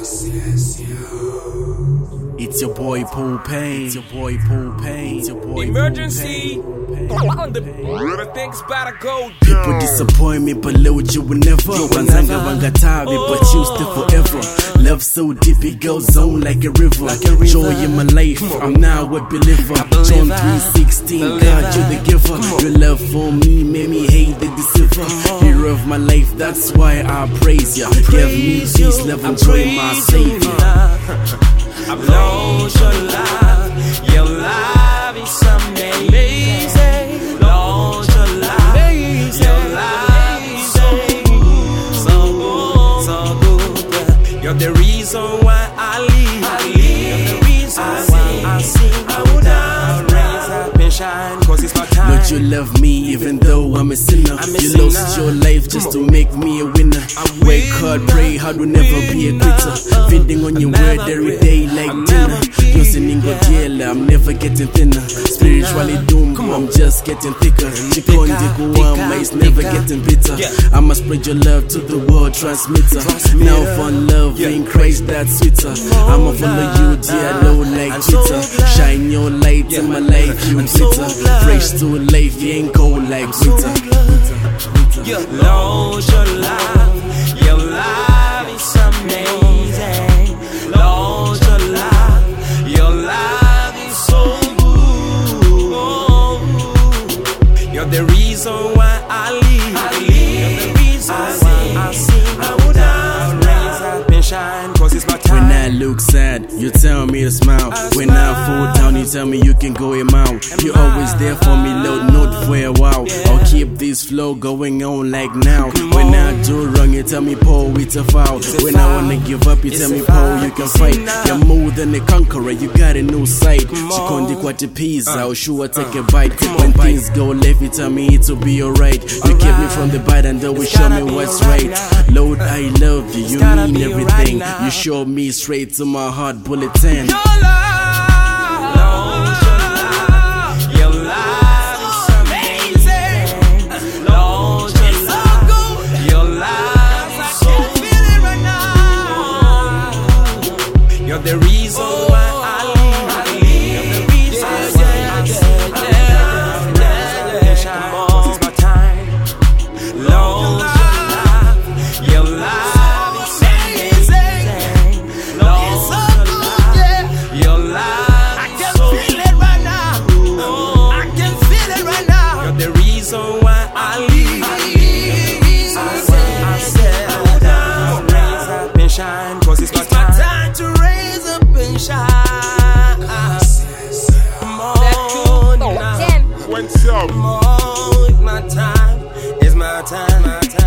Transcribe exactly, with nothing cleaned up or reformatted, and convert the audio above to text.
It's your boy Paul Payne. It's your boy Paul Payne. It's your boy Emergency. On the things better go down. People disappoint me, but load you will never. Banzanga bangatabi, but you still forever. Love so deep it goes on like a river. Joy in my life, I'm now a believer. John three sixteen, God you're the giver. Your love for me made me hate the deceiver. Hero of my life, that's why I praise ya. Give me peace, love and joy, my savior. Lord, your love, your love is amazing. Lord, your love, your love is so good, so good, so good. You're the reason why I live. I live. You're the reason why I sing. I would not raise up and shine, cause it's my time. Lord, you love me even though I'm a sinner. I'm a you sinner. lost your life just to make me a winner. Work hard, pray hard, will never be a quitter. Feeding on your word every day like dinner. You're sinning God, yeah, I'm never getting thinner. Spiritually doomed, I'm just getting thicker. Chikondi Kuwama is never getting bitter. I must spread your love to the world transmitter. Now fun love in Christ that's sweeter. I'ma follow you, dear Lord, like Twitter. Shine your light in my life, you glitter. Fresh to life, you ain't cold like winter. Lord, your love, your love is amazing. Lord, your love, your love is so good. You're the reason why I live. I live. You're the reason why I sing. I would not raise up and shine, cause it's my time. When I look sad, you tell me to smile. When I fall down, you tell me you can go him out. You're always there for me, Lord, not for a while. I'll keep this flow going on like now. When I do wrong, you tell me, Paul, it's a foul. When I wanna give up, you tell me, Paul, you can fight. You're more than a conqueror, you got a new sight. Chikondi kwati peace, I'll sure take a bite. When things go left, you tell me it'll be alright. You keep me from the bad and always show me what's right. Lord, I love you, you mean everything. You show me straight to my heart, bulletin. Your love, Lord, your love, your love is amazing. Lord, your love, your love is so good. You're the reason why I live. You're the reason why I sing. Cause it's my time. Lord, your love, your love. So why I live, I said, I raise up and shine, cause it's my time. time to raise up and shine. More now. What's up? More, it's my time, it's my time, my time.